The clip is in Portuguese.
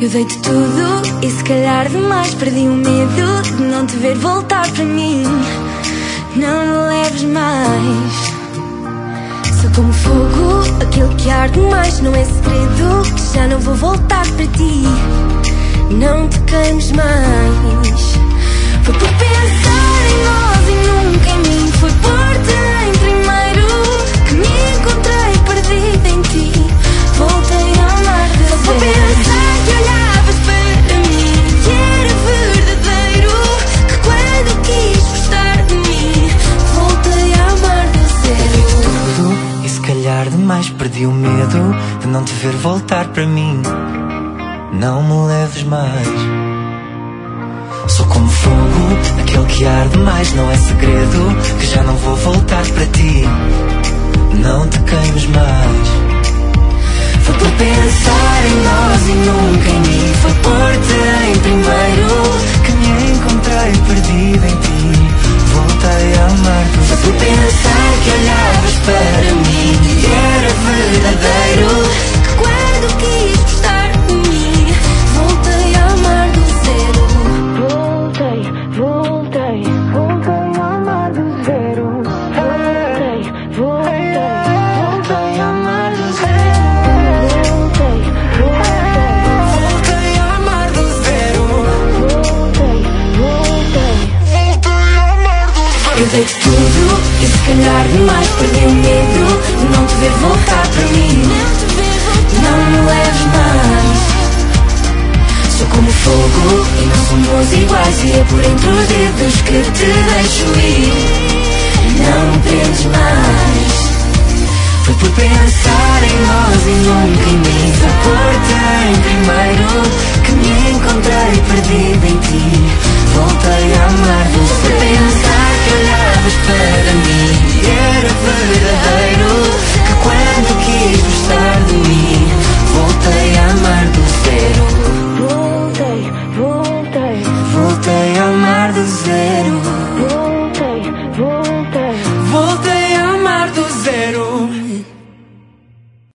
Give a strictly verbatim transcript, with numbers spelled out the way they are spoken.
Eu dei-te tudo e se calhar demais. Perdi o medo de não te ver voltar para mim. Não me leves mais. Sou como fogo, aquele que arde mais. Não é segredo que já não vou voltar para ti. Não te queimes mais. Foi por pensar em nós e nunca em mim. Foi por-te em primeiro que me encontrei perdida em ti. Voltei a amar de zero. Foi por pensar que olhavas para mim e era verdadeiro, que quando quis gostar de mim voltei a amar de zero. Eu dei tudo e se calhar demais. Perdi o medo de não te ver voltar para mim. Não me leves mais. Sou como fogo, aquele que arde mais. Não é segredo que já não vou voltar para ti. Não te queimes mais. Foi por pensar em nós e nunca em mim. Foi por-te em primeiro que me encontrei perdida em ti. Voltei a amar-te. Foi por pensar que olhavas para mim e era verdadeiro, que quando quis gostar de mim voltei a amar do zero. Voltei, voltei, voltei a amar do zero. Voltei, voltei, voltei a amar do zero. Voltei, voltei, voltei a amar do zero. voltei, voltei, voltei a amar do zero. Eu dei-te tudo e se calhar demais. Perdi o medo de não te ver voltar para mim. Não me leves mais. Sou como fogo e não somos iguais. E é por entre os dedos que te deixo ir. Não me prendes mais. Foi por pensar em nós e nunca em mim. Foi por-te em primeiro que me encontrei perdida em ti. Voltei a amar do zero. Por pensar que olhavas para mim e era verdadeiro, que quando quis gostar de mim voltei a amar do zero. Voltei, voltei, Voltei a amar do zero.